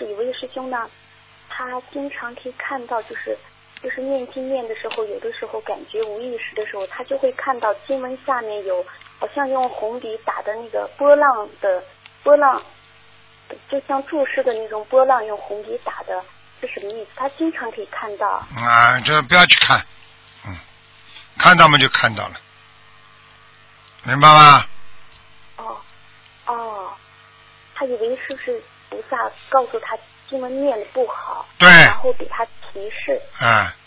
就是有位师兄呢，他经常可以看到，就是念经念的时候，有的时候感觉无意识的时候，他就会看到经文下面有好像用红笔打的那个波浪，就像注释的那种波浪，用红笔打的，是什么意思？他经常可以看到。 啊，这不要去看，看到嘛就看到了，明白吗？ 他以为是不是菩萨告诉他经文念的不好， 对， 然后给他提示。